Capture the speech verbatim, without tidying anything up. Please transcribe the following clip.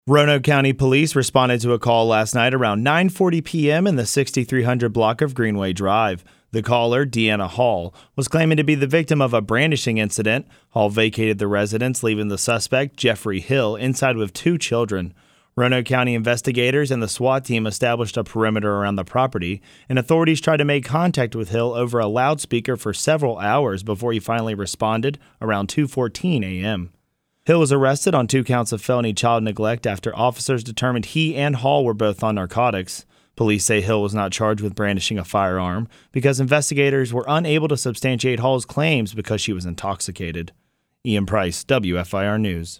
Roanoke County Police responded to a call last night around nine forty p.m. in the sixty-three hundred block of Greenway Drive. The caller, Deanna Hall, was claiming to be the victim of a brandishing incident. Hall vacated the residence, leaving the suspect, Jeffrey Hill, inside with two children. Roanoke County investigators and the SWAT team established a perimeter around the property, and authorities tried to make contact with Hill over a loudspeaker for several hours before he finally responded around two fourteen a.m. Hill was arrested on two counts of felony child neglect after officers determined he and Hall were both on narcotics. Police say Hill was not charged with brandishing a firearm because investigators were unable to substantiate Hall's claims because she was intoxicated. Ian Price, W F I R News.